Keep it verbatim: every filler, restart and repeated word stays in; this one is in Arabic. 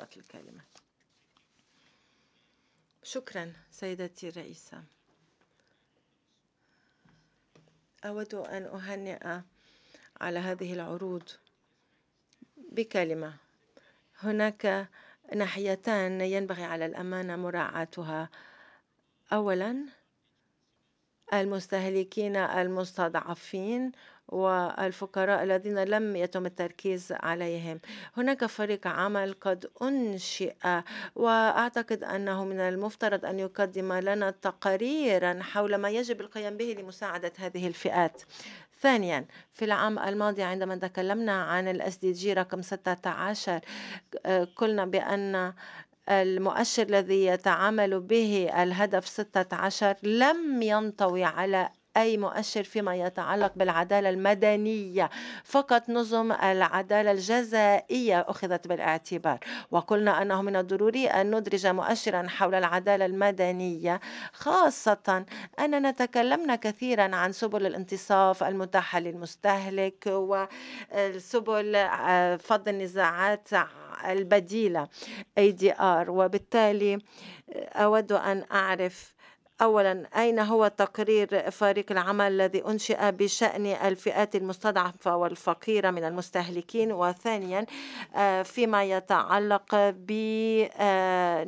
لك الكلمة. شكرا سيدتي الرئيسة. أود أن أهنئ على هذه العروض بكلمة. هناك ناحيتان ينبغي على الأمانة مراعاتها. أولا المستهلكين المستضعفين والفقراء الذين لم يتم التركيز عليهم. هناك فريق عمل قد أنشئ، وأعتقد أنه من المفترض أن يقدم لنا تقاريرا حول ما يجب القيام به لمساعدة هذه الفئات. ثانيا، في العام الماضي عندما تكلمنا عن ال إس دي جي رقم ستة عشر قلنا بأن المؤشر الذي يتعامل به الهدف ستة عشر لم ينطوي على أي مؤشر فيما يتعلق بالعدالة المدنية، فقط نظم العدالة الجزائية أخذت بالاعتبار. وقلنا أنه من الضروري أن ندرج مؤشرا حول العدالة المدنية، خاصة أننا تكلمنا كثيرا عن سبل الانتصاف المتاحة للمستهلك وسبل فض النزاعات البديلة إيه دي آر. وبالتالي أود أن أعرف أولا أين هو تقرير فريق العمل الذي أنشئ بشأن الفئات المستضعفة والفقيرة من المستهلكين، وثانيا فيما يتعلق ب